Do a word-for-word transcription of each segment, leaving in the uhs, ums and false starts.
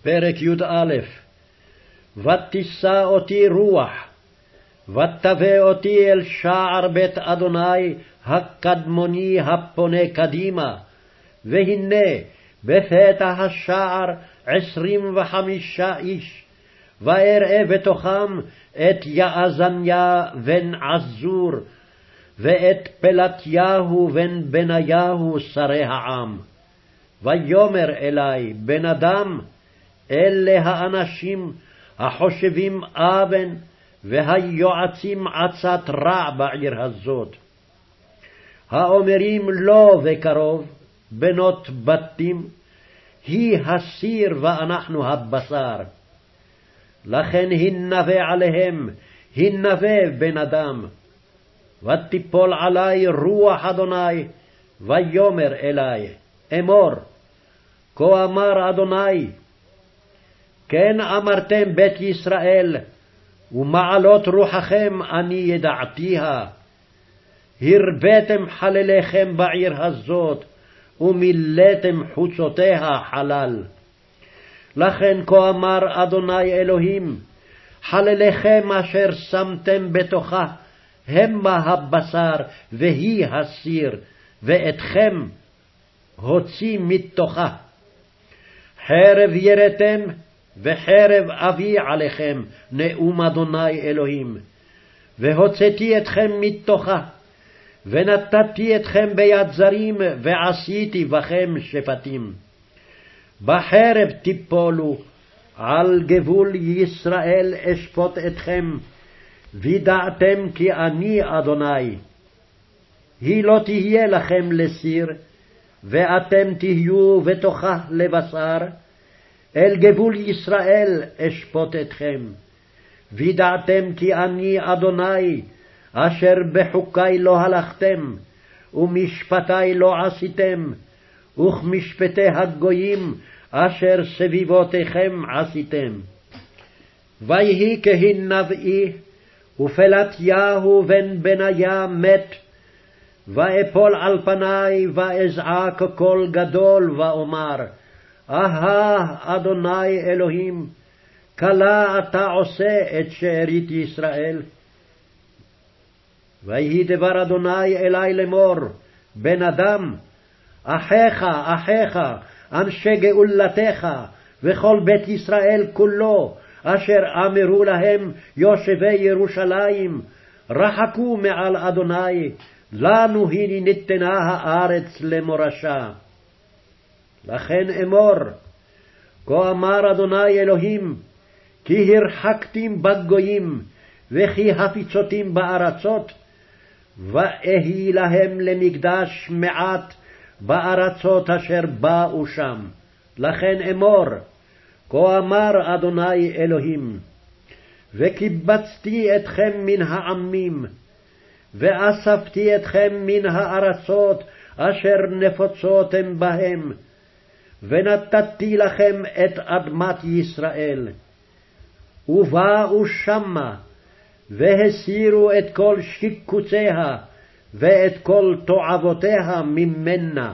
פרק י"א. ותישא אותי רוח, ותבא אותי אל שער בית אדוני הקדמוני הפונה קדימה, והנה בפתח השער עשרים וחמישה איש, ואראה בתוכם את יעזניה בן עזור, ואת פלטיהו בן בניהו שרי העם. ויאמר אלי, בן אדם, אלה האנשים החושבים אבן, והיועצים עצת רע בעיר הזאת. האומרים לא וקרוב, בנות בתים, היא הסיר ואנחנו הבשר. לכן הנבא עליהם, הנבא בן אדם. ותיפול עלי רוח אדוני, ויאמר אלי, אמור, כה אמר אדוני, כן אמרתם בית ישראל, ומעלות רוחכם אני ידעתיה. הרבתם חלליכם בעיר הזאת, ומילאתם חוצותיה חלל. לכן כה אמר אדוני אלוהים, חלליכם אשר שמתם בתוכה, המה הבשר והיא הסיר, ואתכם הוציא מתוכה. חרב ירתם, וחרב אביא עליכם, נאום אדוני אלוהים. והוצאתי אתכם מתוכה, ונתתי אתכם ביד זרים, ועשיתי בכם שפטים. בחרב תיפולו, על גבול ישראל אשפוט אתכם, וידעתם כי אני אדוני. היא לא תהיה לכם לסיר, ואתם תהיו בתוכה לבשר, אל גבול ישראל אשפוט אתכם. וידעתם כי אני אדוני, אשר בחוקי לא הלכתם, ומשפטי לא עשיתם, וכמשפטי הגויים אשר סביבותיכם עשיתם. ויהי כהנבאי, ופלטיהו בן בניה מת, ואפול על פני, ואזעק קול גדול, ואומר, אהה אדוני אלוהים, כלה אתה עושה את שארית ישראל. ויהי דבר אדוני אלי לאמור, בן אדם, אחיך, אחיך, אנשי גאולתך, וכל בית ישראל כולו, אשר אמרו להם יושבי ירושלים, רחקו מעל אדוני, לנו הנה ניתנה הארץ למורשה. לכן אמור, כה אמר אדוני אלוהים, כי הרחקתים בגויים, וכי הפיצותים בארצות, ואהי להם למקדש מעט בארצות אשר באו שם. לכן אמור, כה אמר אדוני אלוהים, וקיבצתי אתכם מן העמים, ואספתי אתכם מן הארצות אשר נפוצותם בהם, ונתתי לכם את אדמת ישראל. ובאו שמה, והסירו את כל שיקוציה, ואת כל תועבותיה ממנה.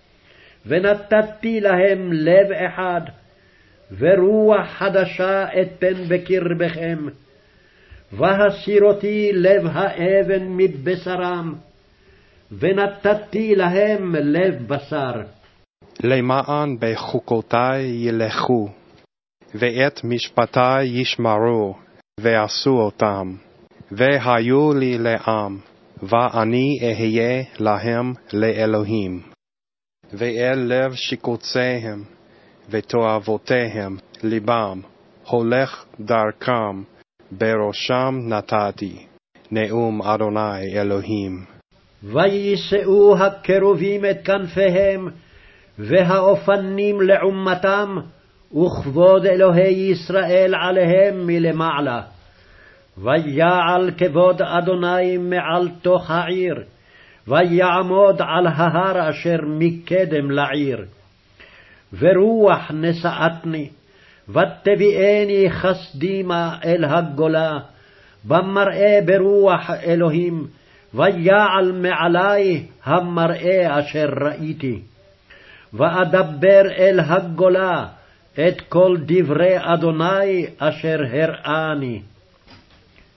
ונתתי להם לב אחד, ורוח חדשה אתן בקרבכם, והסירותי לב האבן מבשרם, ונתתי להם לב בשר. למען בחוקותי ילכו, ואת משפטי ישמרו, ועשו אותם, והיו לי לעם, ואני אהיה להם לאלוהים. ואל לב שיקוציהם, ותועבותיהם ליבם, הולך דרכם, בראשם נתתי, נאום אדוני אלוהים. ויישאו הקרובים את כנפיהם, והאופנים לעומתם, וכבוד אלוהי ישראל עליהם מלמעלה. ויעל כבוד אדוני מעל תוך העיר, ויעמוד על ההר אשר מקדם לעיר. ורוח נשאתני, ותביאני חסדימה אל הגולה, במראה ברוח אלוהים, ויעל מעלי המראה אשר ראיתי. ואדבר אל הגולה, את כל דברי אדוני אשר הראני.